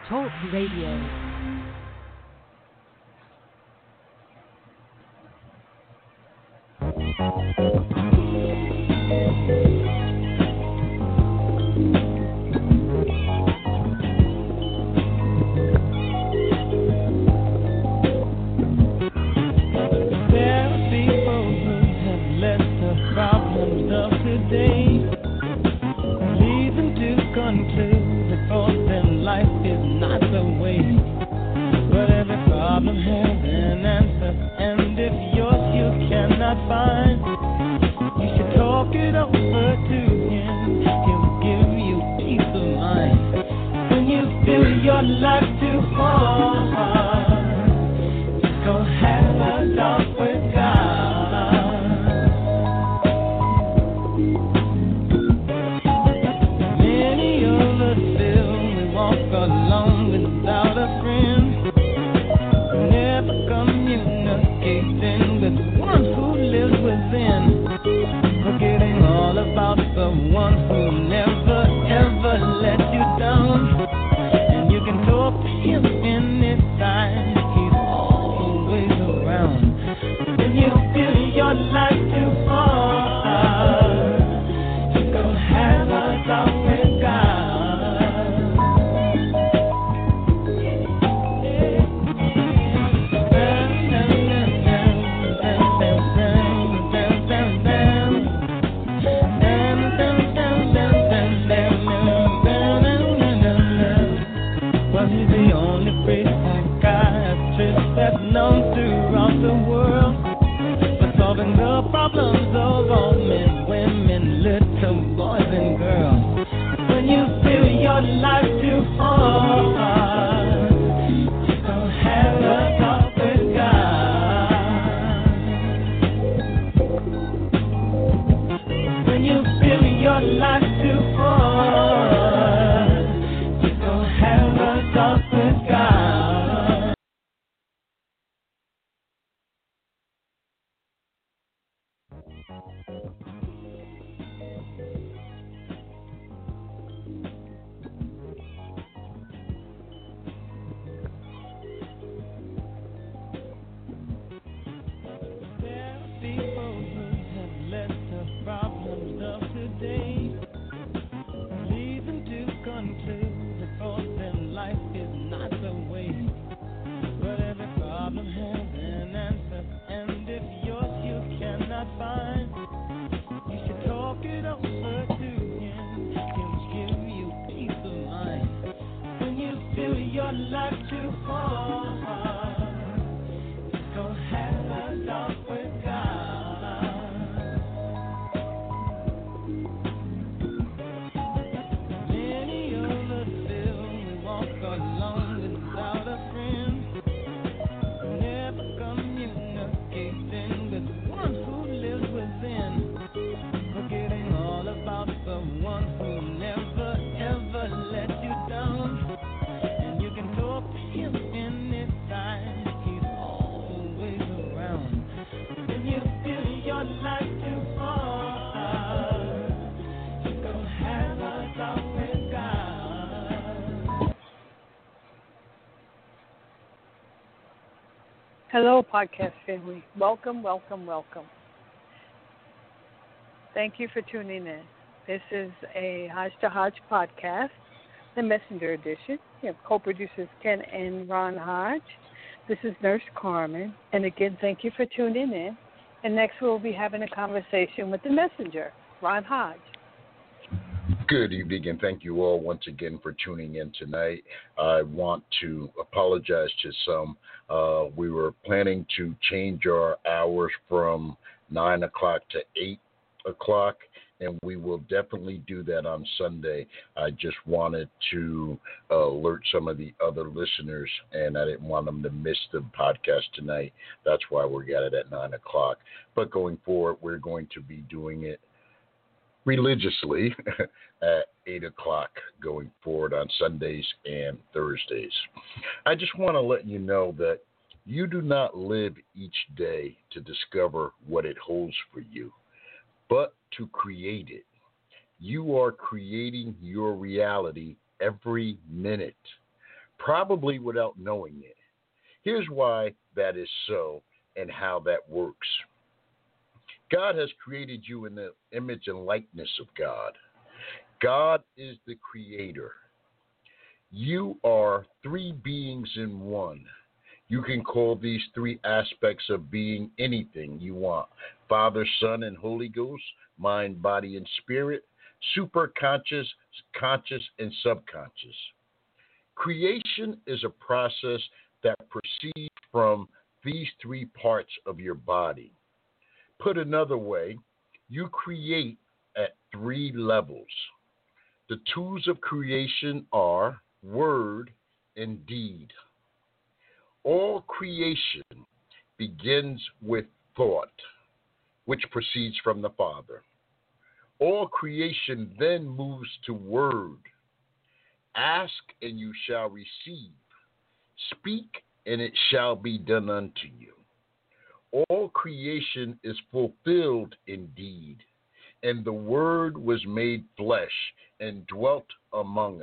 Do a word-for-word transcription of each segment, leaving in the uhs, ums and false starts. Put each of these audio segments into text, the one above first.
Talk Radio. Hello, podcast family. Welcome, welcome, welcome. Thank you for tuning in. This is a Hodge to Hodge podcast, the Messenger edition. We have co-producers Ken and Ron Hodge. This is Nurse Carmen. And again, thank you for tuning in. And next we'll be having a conversation with the Messenger, Ron Hodge. Good evening, and thank you all once again for tuning in tonight. I want to apologize to some. Uh, we were planning to change our hours from nine o'clock to eight o'clock, and we will definitely do that on Sunday. I just wanted to uh, alert some of the other listeners, and I didn't want them to miss the podcast tonight. That's why we got it at nine o'clock. But going forward, we're going to be doing it religiously at eight o'clock going forward on Sundays and Thursdays. I just want to let you know that you do not live each day to discover what it holds for you, but to create it. You are creating your reality every minute. probably without knowing it. Here's why that is so and how that works. God has created you in the image and likeness of God. God is the creator. You are three beings in one. You can call these three aspects of being anything you want. Father, Son, and Holy Ghost, mind, body, and spirit, superconscious, conscious, and subconscious. Creation is a process that proceeds from these three parts of your body. Put another way, you create at three levels. The tools of creation are word and deed. All creation begins with thought, which proceeds from the Father. All creation then moves to word. Ask and you shall receive. Speak and it shall be done unto you. All creation is fulfilled indeed, and the Word was made flesh and dwelt among us.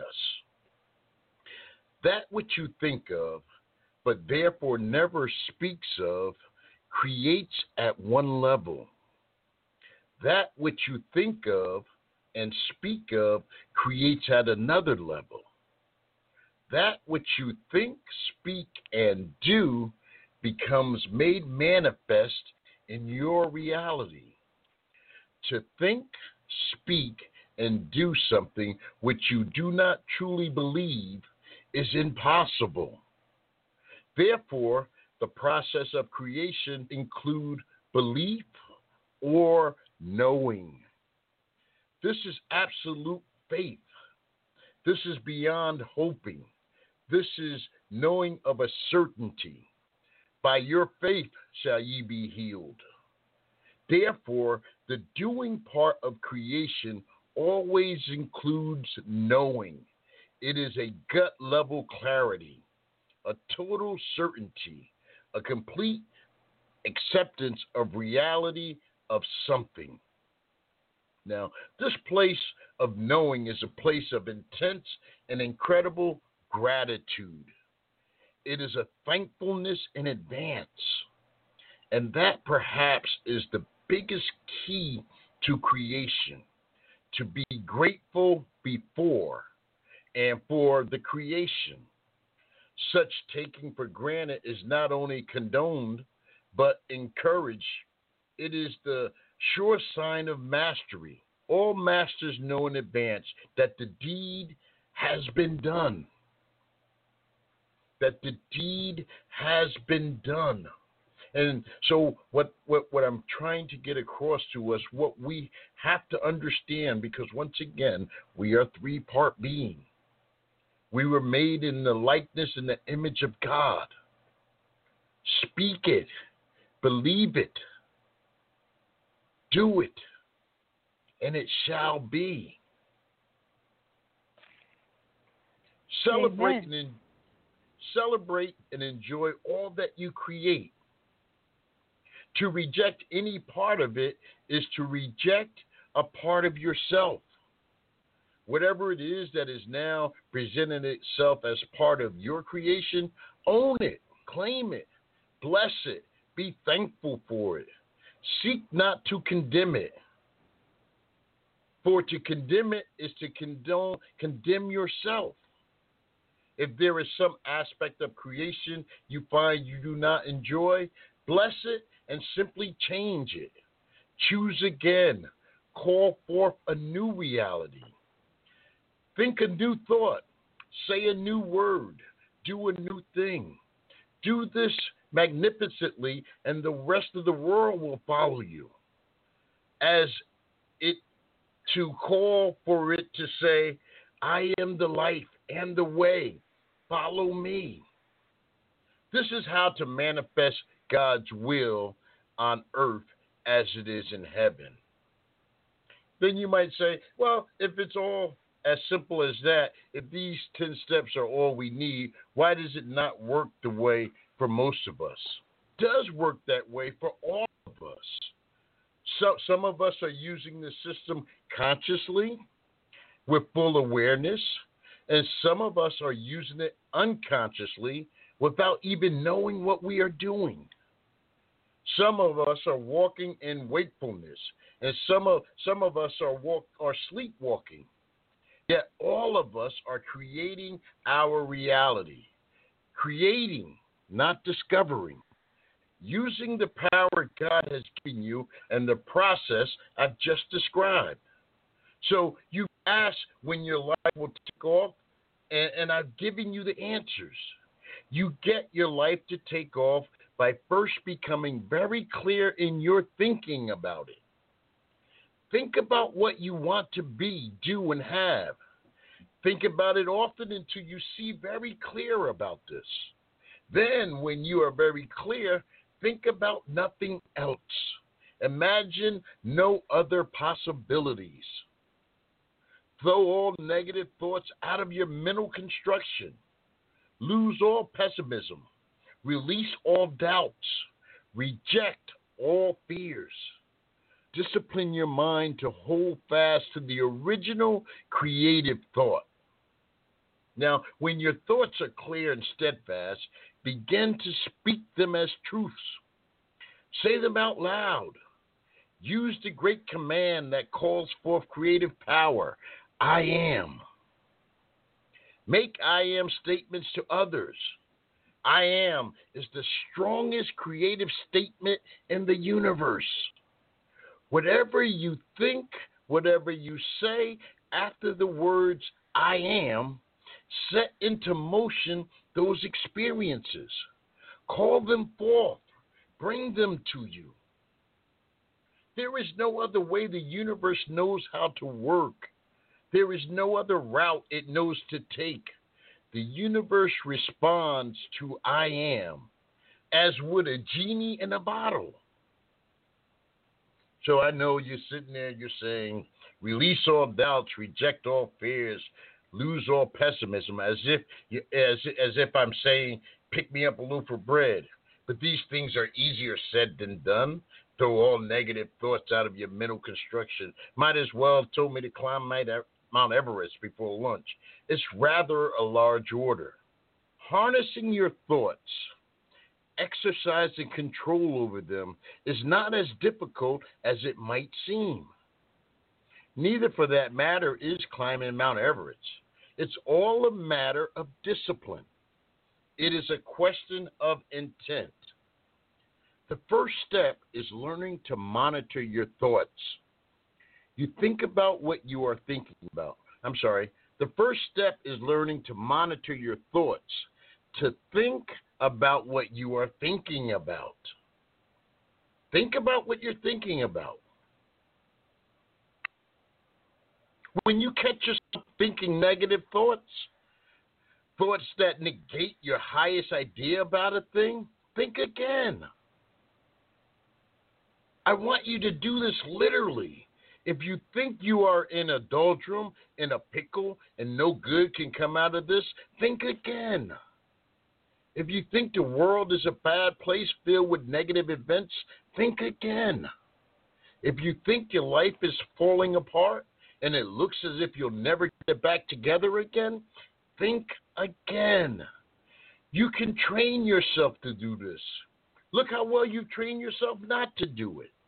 That which you think of, but therefore never speaks of, creates at one level. That which you think of and speak of creates at another level. That which you think, speak, and do becomes made manifest in your reality. To think, speak, and do something which you do not truly believe is impossible. Therefore, the process of creation includes belief or knowing. This is absolute faith. This is beyond hoping. This is knowing of a certainty. By your faith shall ye be healed. Therefore, the doing part of creation always includes knowing. It is a gut-level clarity, a total certainty, a complete acceptance of reality of something. Now, this place of knowing is a place of intense and incredible gratitude. It is a thankfulness in advance. And that perhaps is the biggest key to creation, to be grateful before and for the creation. Such taking for granted is not only condoned, but encouraged. It is the sure sign of mastery. All masters know in advance that the deed has been done. That the deed has been done. And so what, what, what I'm trying to get across to us, what we have to understand, because once again, we are three-part being. We were made in the likeness and the image of God. Speak it. Believe it. Do it. And it shall be. Celebrate and, en- celebrate and enjoy all that you create. To reject any part of it is to reject a part of yourself. Whatever it is that is now presenting itself as part of your creation, own it, claim it, bless it, be thankful for it. Seek not to condemn it. For to condemn it is to condone, condemn yourself. If there is some aspect of creation you find you do not enjoy, bless it and simply change it. Choose again. Call forth a new reality. Think a new thought. Say a new word. Do a new thing. Do this magnificently, and the rest of the world will follow you. As it to call for it to say, I am the life and the way. Follow me. This is how to manifest God's will on earth as it is in heaven. Then you might say, well, if it's all as simple as that, if these ten steps are all we need, why does it not work the way for most of us? It does work that way for all of us. So some of us are using the system consciously with full awareness. And some of us are using it unconsciously without even knowing what we are doing. Some of us are walking in wakefulness, and some of some of us are walk are sleepwalking. Yet all of us are creating our reality. Creating, not discovering. Using the power God has given you and the process I've just described. So you ask when your life will take off, and, and I've given you the answers. You get your life to take off by first becoming very clear in your thinking about it. Think about what you want to be, do, and have. Think about it often until you see very clear about this. Then, when you are very clear, think about nothing else. Imagine no other possibilities. Throw all negative thoughts out of your mental construction. Lose all pessimism. Release all doubts. Reject all fears. Discipline your mind to hold fast to the original creative thought. Now, when your thoughts are clear and steadfast, begin to speak them as truths. Say them out loud. Use the great command that calls forth creative power. I am. Make I am statements to others. I am is the strongest creative statement in the universe. Whatever you think, whatever you say after the words I am, set into motion those experiences. Call them forth. Bring them to you. There is no other way the universe knows how to work. There is no other route it knows to take. The universe responds to I am, as would a genie in a bottle. So I know you're sitting there, you're saying, release all doubts, reject all fears, lose all pessimism, as if you, as, as if I'm saying, pick me up a loaf of bread. But these things are easier said than done. Throw all negative thoughts out of your mental construction. Might as well have told me to climb Mount Everest before lunch. It's rather a large order. Harnessing your thoughts, exercising control over them, is not as difficult as it might seem. Neither, for that matter, is climbing Mount Everest. It's all a matter of discipline. It is a question of intent. The first step is learning to monitor your thoughts. You think about what you are thinking about. I'm sorry. The first step is learning to monitor your thoughts, to think about what you are thinking about. Think about what you're thinking about. When you catch yourself thinking negative thoughts, thoughts that negate your highest idea about a thing, think again. I want you to do this literally. If you think you are in a doldrum, in a pickle, and no good can come out of this, think again. If you think the world is a bad place filled with negative events, think again. If you think your life is falling apart and it looks as if you'll never get back together again, think again. You can train yourself to do this. Look how well you've trained yourself not to do it.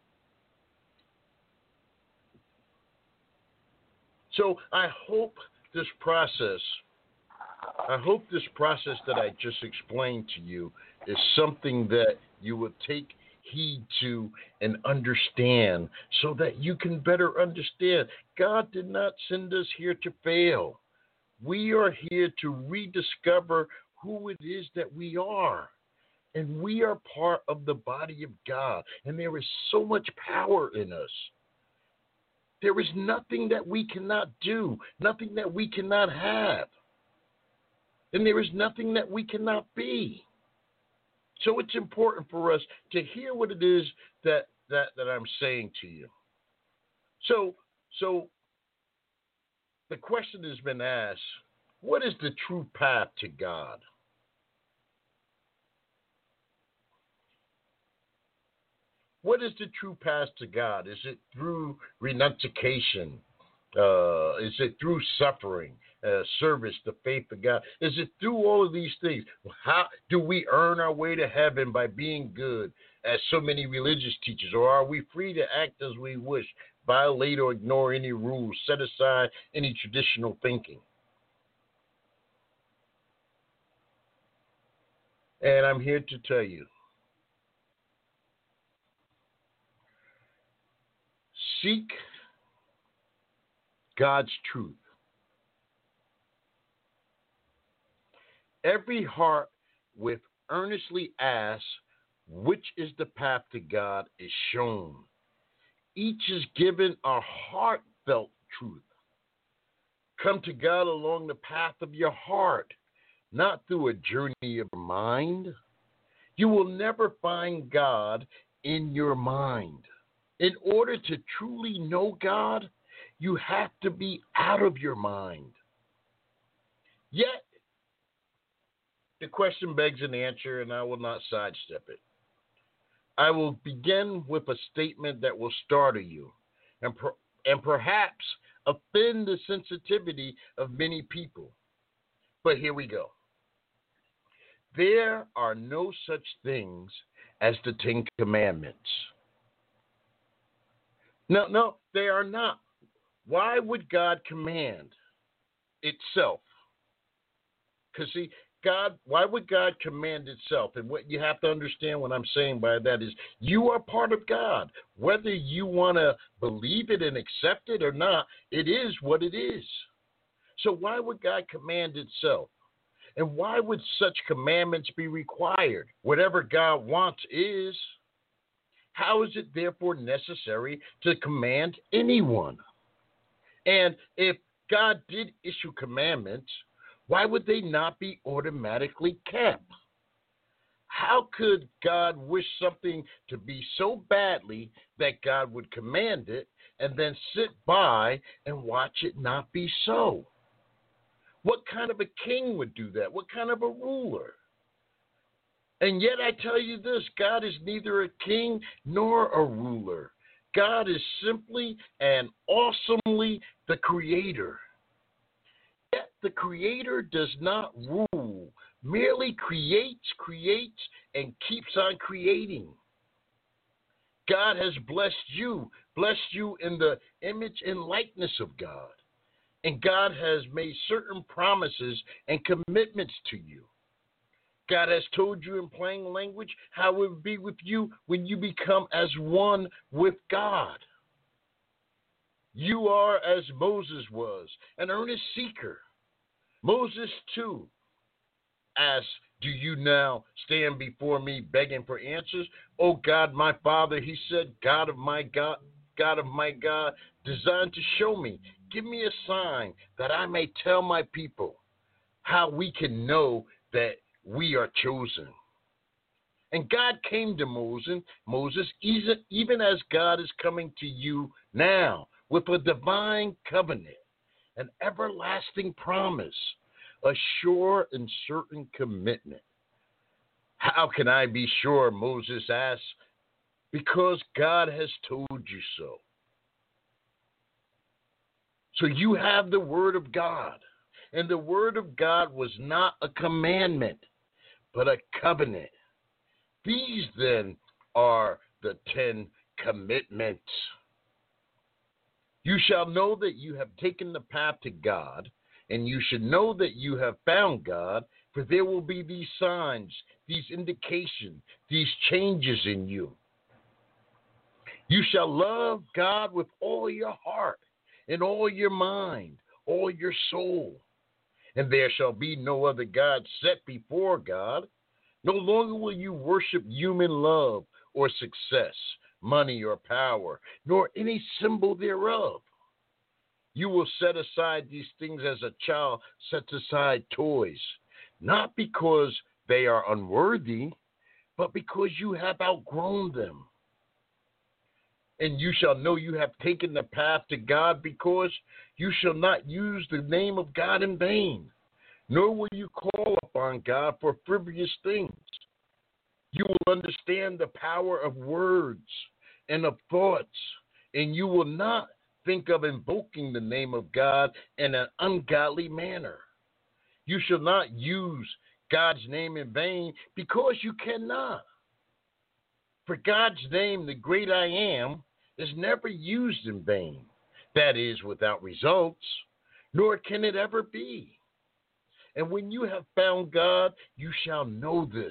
So I hope this process, I hope this process that I just explained to you is something that you will take heed to and understand so that you can better understand. God did not send us here to fail. We are here to rediscover who it is that we are. And we are part of the body of God. And there is so much power in us. There is nothing that we cannot do, nothing that we cannot have. And there is nothing that we cannot be. So it's important for us to hear what it is that, that, that I'm saying to you. So, so the question has been asked, what is the true path to God? What is the true path to God? Is it through renunciation, Uh, is it through suffering, uh, service, the faith of God? Is it through all of these things? How do we earn our way to heaven by being good, as so many religious teachers? Or are we free to act as we wish, violate or ignore any rules, set aside any traditional thinking? And I'm here to tell you, seek God's truth. Every heart with earnestly asks, which is the path to God, is shown. Each is given a heartfelt truth. Come to God along the path of your heart, not through a journey of mind. You will never find God in your mind. In order to truly know God, you have to be out of your mind. Yet, the question begs an answer, and I will not sidestep it. I will begin with a statement that will startle you and, per- and perhaps offend the sensitivity of many people. But here we go. There are no such things as the Ten Commandments. No, no, they are not. Why would God command itself? Because, see, God, why would God command itself? And what you have to understand what I'm saying by that is you are part of God. Whether you want to believe it and accept it or not, it is what it is. So why would God command itself? And why would such commandments be required? Whatever God wants is. How is it therefore necessary to command anyone? And if God did issue commandments, why would they not be automatically kept? How could God wish something to be so badly that God would command it and then sit by and watch it not be so? What kind of a king would do that? What kind of a ruler? And yet I tell you this, God is neither a king nor a ruler. God is simply and awesomely the creator. Yet the creator does not rule, merely creates, creates, and keeps on creating. God has blessed you, blessed you in the image and likeness of God. And God has made certain promises and commitments to you. God has told you in plain language how it will be with you when you become as one with God. You are as Moses was, an earnest seeker. Moses, too, asked, do you now stand before me begging for answers? Oh God, my Father, he said, God of my God, God of my God, designed to show me. Give me a sign that I may tell my people how we can know that we are chosen. And God came to Moses, Moses, even as God is coming to you now with a divine covenant, an everlasting promise, a sure and certain commitment. How can I be sure? Moses asked. Because God has told you so. So you have the word of God. And the word of God was not a commandment, but a covenant. These then are the Ten Commandments. You shall know that you have taken the path to God, and you should know that you have found God, for there will be these signs, these indications, these changes in you. You shall love God with all your heart, and all your mind, all your soul. And there shall be no other God set before God. No longer will you worship human love or success, money or power, nor any symbol thereof. You will set aside these things as a child sets aside toys, not because they are unworthy, but because you have outgrown them. And you shall know you have taken the path to God, because you shall not use the name of God in vain, nor will you call upon God for frivolous things. You will understand the power of words and of thoughts, and you will not think of invoking the name of God in an ungodly manner. You shall not use God's name in vain, because you cannot. For God's name, the great I am, is never used in vain. That is, without results, nor can it ever be. And when you have found God, you shall know this.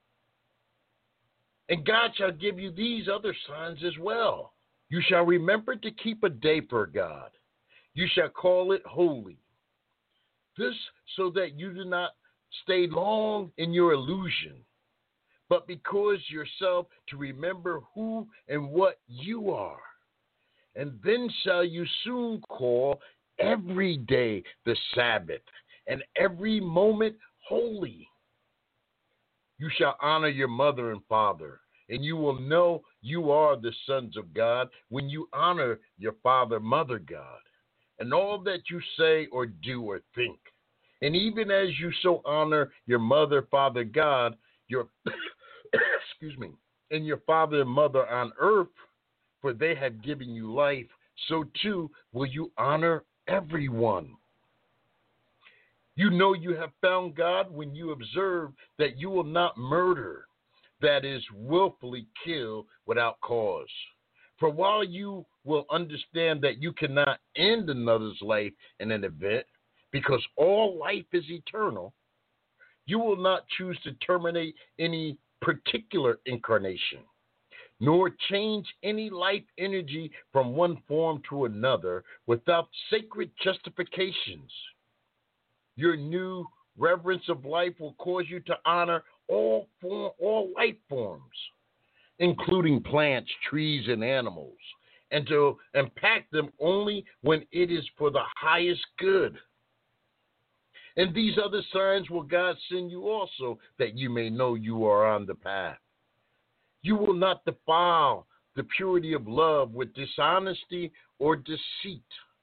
And God shall give you these other signs as well. You shall remember to keep a day for God. You shall call it holy. This so that you do not stay long in your illusion, but because yourself to remember who and what you are. And then shall you soon call every day the Sabbath, and every moment holy. You shall honor your mother and father, and you will know you are the sons of God when you honor your father, mother God, and all that you say or do or think. And even as you so honor your mother, father God, your excuse me, and your father and mother on earth, for they have given you life, so too will you honor everyone. You know you have found God when you observe that you will not murder, that is, willfully kill without cause. For while you will understand that you cannot end another's life in an event, because all life is eternal, you will not choose to terminate any particular incarnation, nor change any life energy from one form to another without sacred justifications. Your new reverence of life will cause you to honor all form, all life forms, including plants, trees, and animals, and to impact them only when it is for the highest good. And these other signs will God send you also, that you may know you are on the path. You will not defile the purity of love with dishonesty or deceit,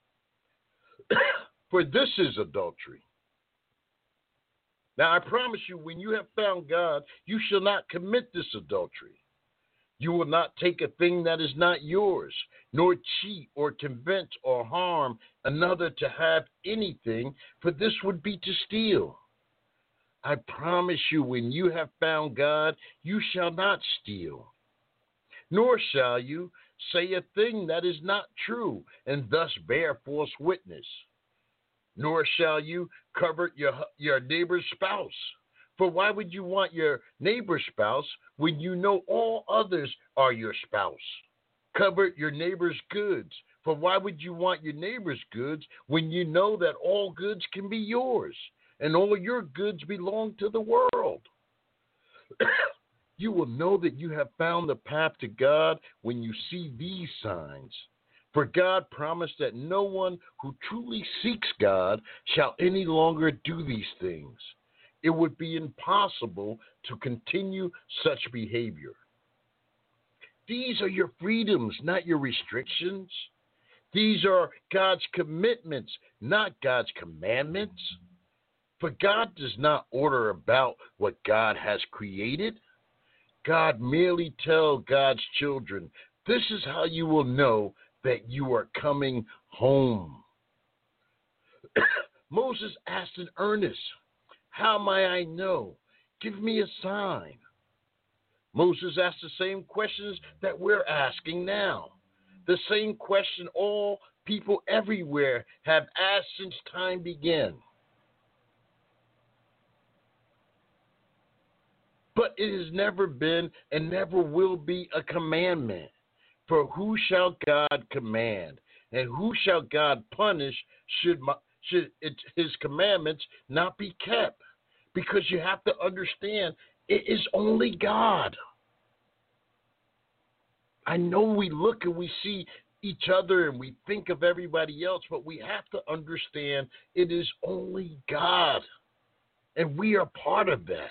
for this is adultery. Now I promise you, when you have found God, you shall not commit this adultery. You will not take a thing that is not yours, nor cheat or convince or harm another to have anything, for this would be to steal. I promise you, when you have found God, you shall not steal, nor shall you say a thing that is not true, and thus bear false witness. Nor shall you covet your, your neighbor's spouse. For why would you want your neighbor's spouse when you know all others are your spouse? Covet your neighbor's goods. For why would you want your neighbor's goods when you know that all goods can be yours, and all your goods belong to the world? You will know that you have found the path to God when you see these signs. For God promised that no one who truly seeks God shall any longer do these things. It would be impossible to continue such behavior. These are your freedoms, not your restrictions. These are God's commitments, not God's commandments. For God does not order about what God has created. God merely tells God's children, this is how you will know that you are coming home. Moses asked in earnest, how may I know? Give me a sign. Moses asked the same questions that we're asking now. The same question all people everywhere have asked since time began. But it has never been and never will be a commandment. For who shall God command, and who shall God punish should, my, should it, his commandments not be kept? Because you have to understand, it is only God. I know we look and we see each other and we think of everybody else, but we have to understand it is only God, and we are part of that.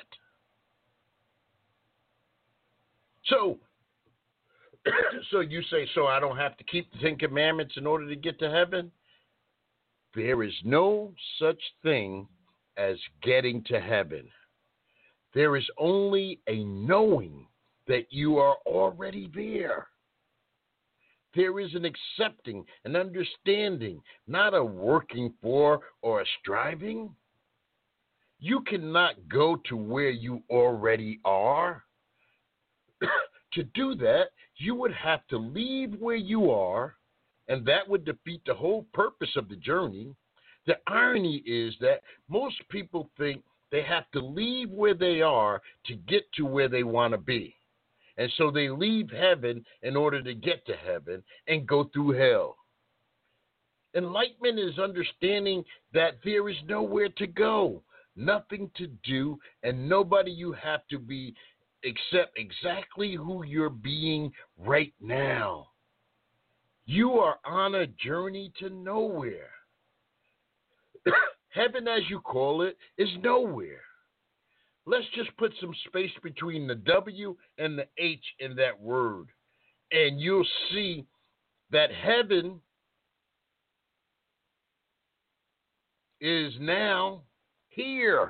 So, so you say, so I don't have to keep the Ten Commandments in order to get to heaven? There is no such thing as getting to heaven. There is only a knowing that you are already there. There is an accepting, an understanding, not a working for or a striving. You cannot go to where you already are. To do that, you would have to leave where you are, and that would defeat the whole purpose of the journey. The irony is that most people think they have to leave where they are to get to where they want to be. And so they leave heaven in order to get to heaven and go through hell. Enlightenment is understanding that there is nowhere to go, nothing to do, and nobody you have to be except exactly who you're being right now. You are on a journey to nowhere. Heaven, as you call it, is nowhere. Let's just put some space between the W and the H in that word, and you'll see that heaven is now here.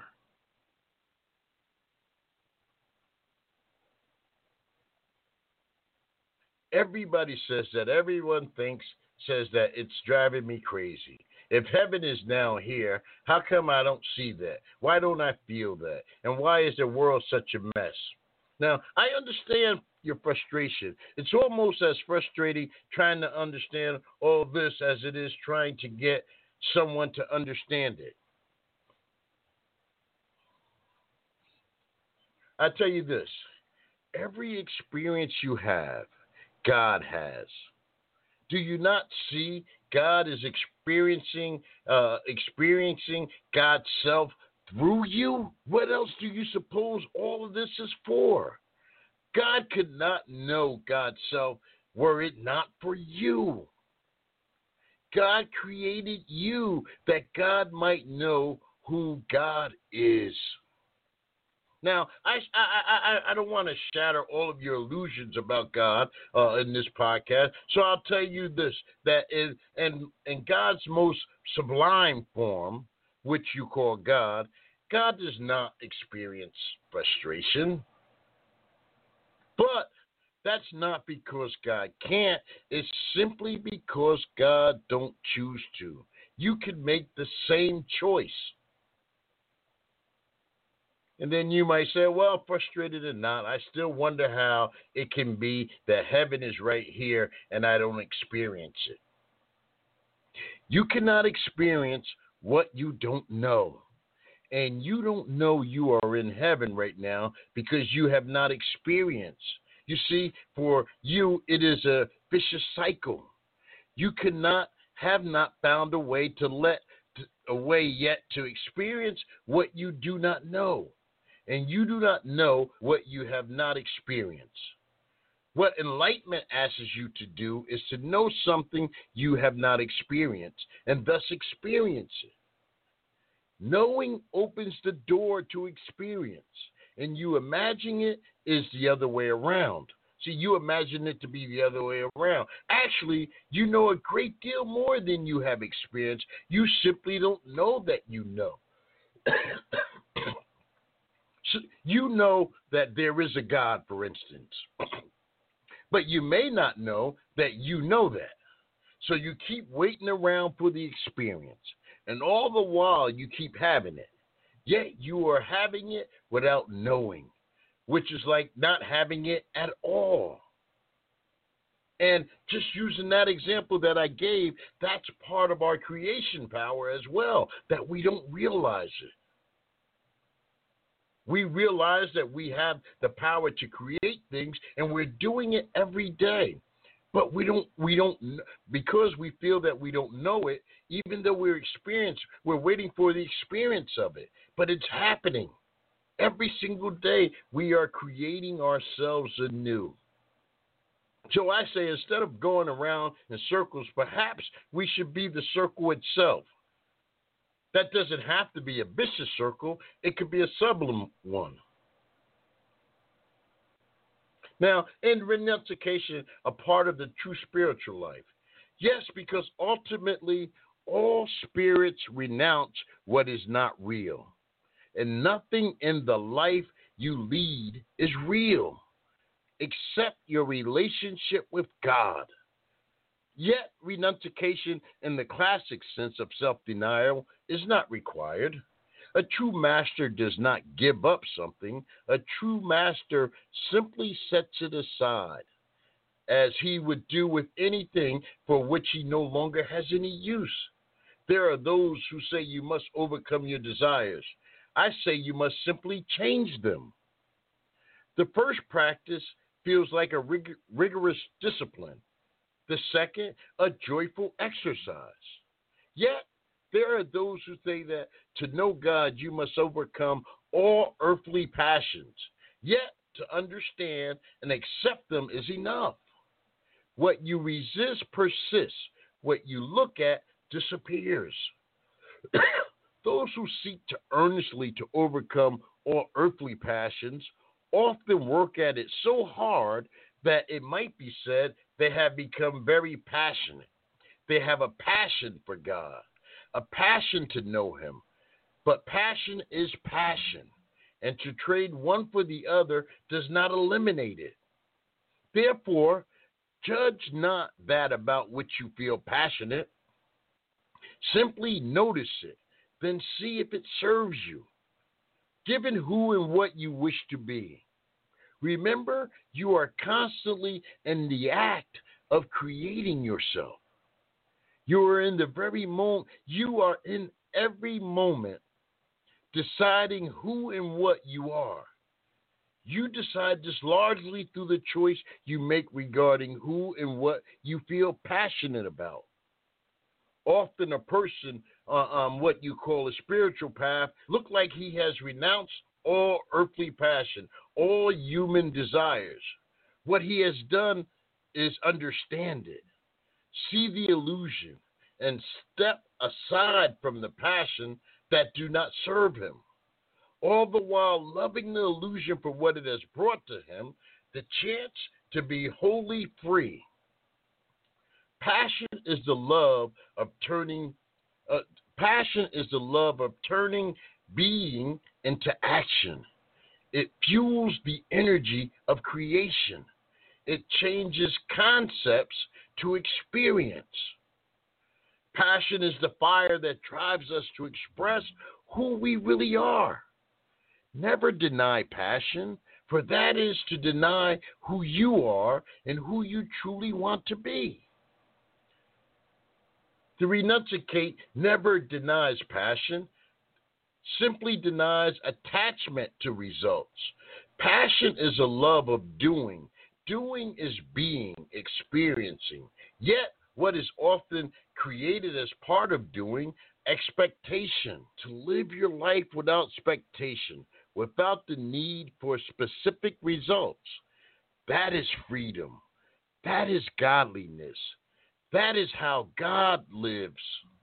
Everybody says that. Everyone thinks, says that. It's driving me crazy. If heaven is now here, how come I don't see that? Why don't I feel that? And why is the world such a mess? Now, I understand your frustration. It's almost as frustrating trying to understand all this as it is trying to get someone to understand it. I tell you this, every experience you have, God has. Do you not see God is experiencing uh, experiencing God's self through you? What else do you suppose all of this is for? God could not know God's self were it not for you. God created you that God might know who God is. Now, I, I, I, I don't want to shatter all of your illusions about God uh, in this podcast, so I'll tell you this, that in, in, in God's most sublime form, which you call God, God does not experience frustration. But that's not because God can't. It's simply because God don't choose to. You can make the same choice. And then you might say, well, frustrated or not, I still wonder how it can be that heaven is right here and I don't experience it. You cannot experience what you don't know. And you don't know you are in heaven right now because you have not experienced. You see, for you, it is a vicious cycle. You cannot, have not found a way to let, a way yet to experience what you do not know. And you do not know what you have not experienced. What enlightenment asks you to do is to know something you have not experienced and thus experience it. Knowing opens the door to experience, and you imagine it is the other way around. See, you imagine it to be the other way around. Actually, you know a great deal more than you have experienced. You simply don't know that you know. So you know that there is a God, for instance, but you may not know that you know that. So you keep waiting around for the experience, and all the while you keep having it. Yet you are having it without knowing, which is like not having it at all. And just using that example that I gave, that's part of our creation power as well, that we don't realize it. We realize that we have the power to create things, and we're doing it every day. But we don't, we don't, because we feel that we don't know it, even though we're experienced, we're waiting for the experience of it. But it's happening. Every single day, we are creating ourselves anew. So I say, instead of going around in circles, perhaps we should be the circle itself. That doesn't have to be a vicious circle. It could be a sublime one. Now, in renunciation, a part of the true spiritual life. Yes, because ultimately, all spirits renounce what is not real. And nothing in the life you lead is real, except your relationship with God. Yet, renunciation in the classic sense of self-denial is not required. A true master does not give up something. A true master simply sets it aside, as he would do with anything for which he no longer has any use. There are those who say you must overcome your desires. I say you must simply change them. The first practice feels like a rig- rigorous discipline. The second, a joyful exercise. Yet, there are those who say that to know God, you must overcome all earthly passions. Yet, to understand and accept them is enough. What you resist persists. What you look at disappears. Those who seek to earnestly to overcome all earthly passions often work at it so hard that it might be said they have become very passionate. They have a passion for God, a passion to know Him. But passion is passion, and to trade one for the other does not eliminate it. Therefore, judge not that about which you feel passionate. Simply notice it, then see if it serves you, given who and what you wish to be. Remember, you are constantly in the act of creating yourself. You are in the very moment, you are in every moment deciding who and what you are. You decide this largely through the choice you make regarding who and what you feel passionate about. Often a person uh, on what you call a spiritual path look like he has renounced all earthly passion, all human desires. What he has done is understand it, see the illusion, and step aside from the passion that do not serve him, all the while loving the illusion for what it has brought to him, the chance to be wholly free. Passion is the love of turning. Uh, passion is the love of turning being into action. It fuels the energy of creation. It changes concepts to experience. Passion is the fire that drives us to express who we really are. Never deny passion, for that is to deny who you are and who you truly want to be. To renunciate never denies passion, simply denies attachment to results. Passion is a love of doing. Doing is being, experiencing. Yet, what is often created as part of doing, expectation. To live your life without expectation, without the need for specific results. That is freedom. That is godliness. That is how God lives.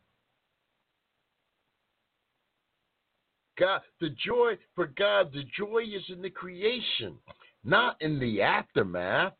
God, the joy for God, the joy is in the creation, not in the aftermath.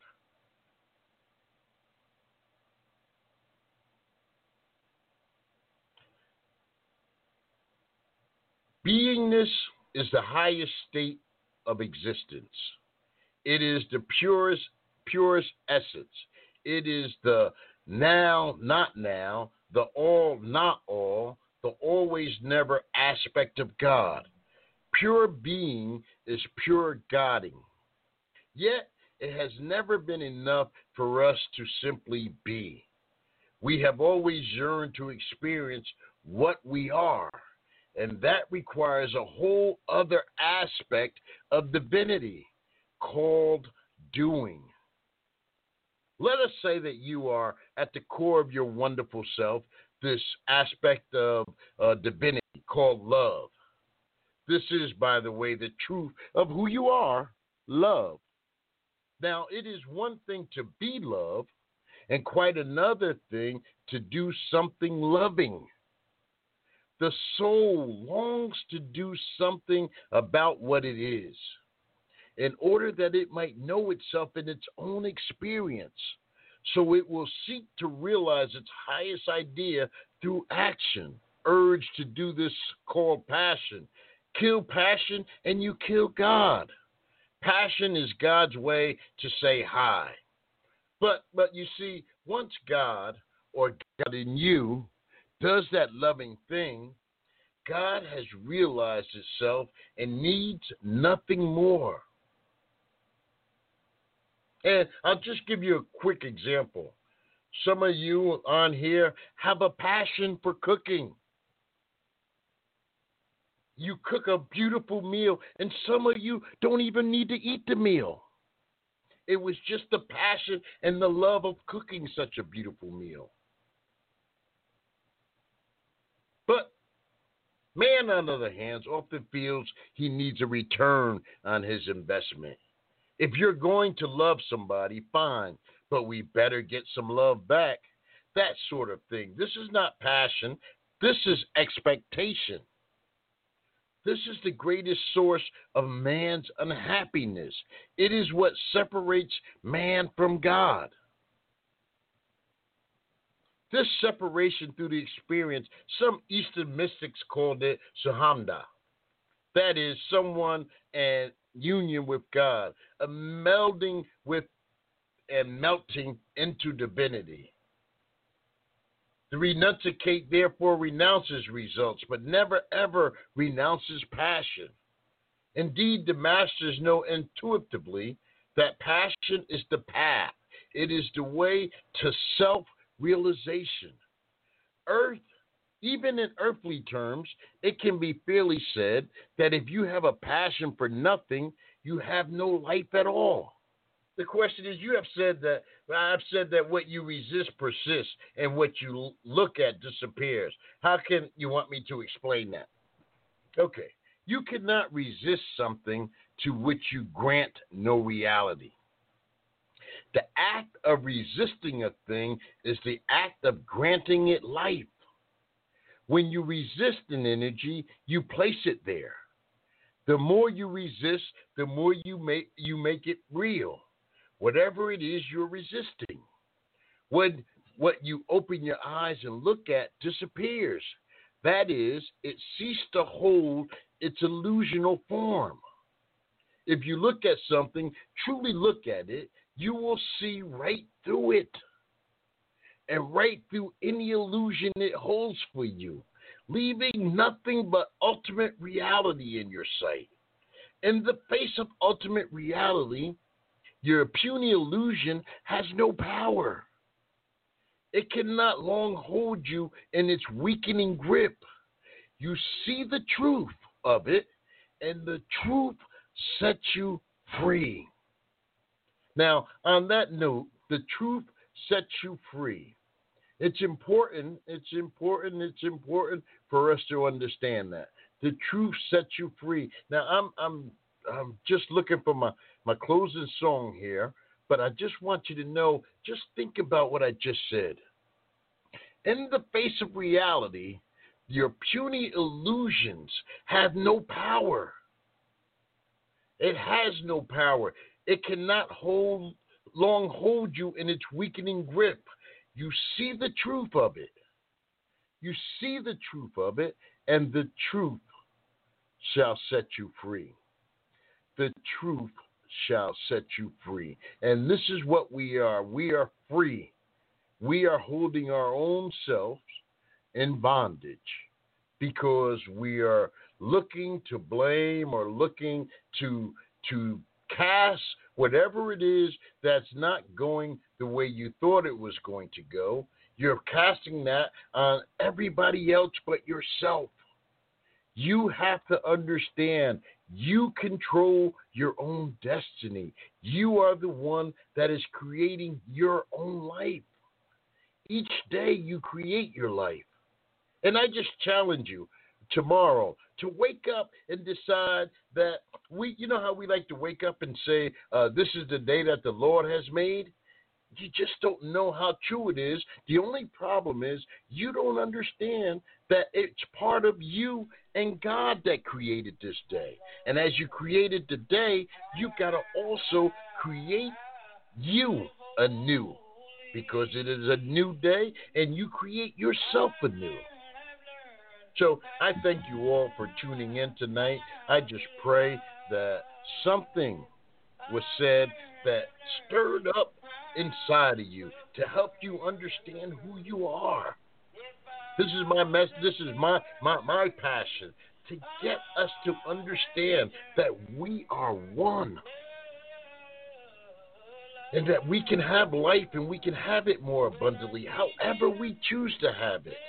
Beingness is the highest state of existence. It is the purest, purest essence. It is the now, not now, the all, not all, the always, never aspect of God. Pure being is pure Godding. Yet, it has never been enough for us to simply be. We have always yearned to experience what we are, and that requires a whole other aspect of divinity called doing. Let us say that you are at the core of your wonderful self, this aspect of uh, divinity called love. This is, by the way, the truth of who you are, love. Now, it is one thing to be love, and quite another thing to do something loving. The soul longs to do something about what it is, in order that it might know itself in its own experience. So it will seek to realize its highest idea through action. Urge to do this called passion. Kill passion and you kill God. Passion is God's way to say hi. But but you see, Once God or God in you does that loving thing, God has realized itself and needs nothing more. And I'll just give you a quick example. Some of you on here have a passion for cooking. You cook a beautiful meal, and some of you don't even need to eat the meal. It was just the passion and the love of cooking such a beautiful meal. But man, on the other hand, often feels he needs a return on his investment. If you're going to love somebody, fine, but we better get some love back. That sort of thing. This is not passion. This is expectation. This is the greatest source of man's unhappiness. It is what separates man from God. This separation through the experience, some Eastern mystics called it Suhamda. That is, someone and union with God, a melding with and melting into divinity. The renunciate therefore renounces results, but never ever renounces passion. Indeed, the masters know intuitively that passion is the path. It is the way to self-realization. Earth, even in earthly terms, it can be fairly said that if you have a passion for nothing, you have no life at all. The question is, you have said that, I've said that what you resist persists and what you look at disappears. How can you want me to explain that? Okay. You cannot resist something to which you grant no reality. The act of resisting a thing is the act of granting it life. When you resist an energy, you place it there. The more you resist, the more you make you make it real. Whatever it is you're resisting. When what you open your eyes and look at disappears. That is, it ceased to hold its illusional form. If you look at something, truly look at it, you will see right through it. And right through any illusion it holds for you, leaving nothing but ultimate reality in your sight. In the face of ultimate reality, your puny illusion has no power. It cannot long hold you in its weakening grip. You see the truth of it, and the truth sets you free. Now, on that note, the truth sets you free. It's important, it's important, it's important for us to understand that. The truth sets you free. Now, I'm I'm I'm just looking for my, my closing song here, but I just want you to know, just think about what I just said. In the face of reality, your puny illusions have no power. It has no power. It cannot hold long hold you in its weakening grip. You see the truth of it. You see the truth of it, and the truth shall set you free. The truth shall set you free. And this is what we are. We are free. We are holding our own selves in bondage because we are looking to blame or looking to to cast whatever it is that's not going the way you thought it was going to go. You're casting that on everybody else but yourself. You have to understand you control your own destiny. You are the one that is creating your own life. Each day you create your life. And I just challenge you tomorrow to wake up and decide that we, you know how we like to wake up and say, uh, this is the day that the Lord has made? You just don't know how true it is. The only problem is you don't understand that it's part of you and God that created this day. And as you created the day, you got to also create you anew, because it is a new day and you create yourself anew. So I thank you all for tuning in tonight. I just pray that something was said that stirred up inside of you to help you understand who you are. This is my mess. This is my, my, my passion, to get us to understand that we are one. And that we can have life and we can have it more abundantly, however we choose to have it.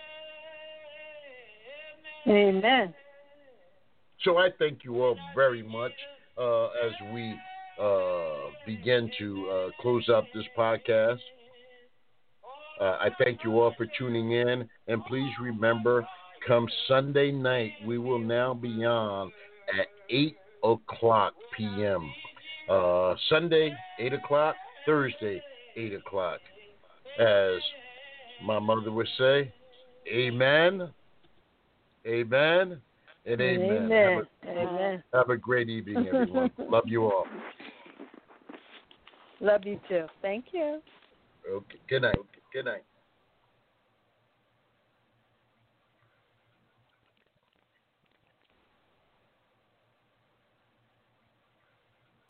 Amen. So I thank you all very much uh, as we uh, begin to uh, close out this podcast. Uh, I thank you all for tuning in. And please remember, come Sunday night, we will now be on at eight o'clock p.m. Uh, Sunday, eight o'clock. Thursday, eight o'clock. As my mother would say, amen, amen, and amen. Amen. Have a, Amen. have a great evening, everyone. Love you all. Love you too. Thank you. Okay. Good night. Good night.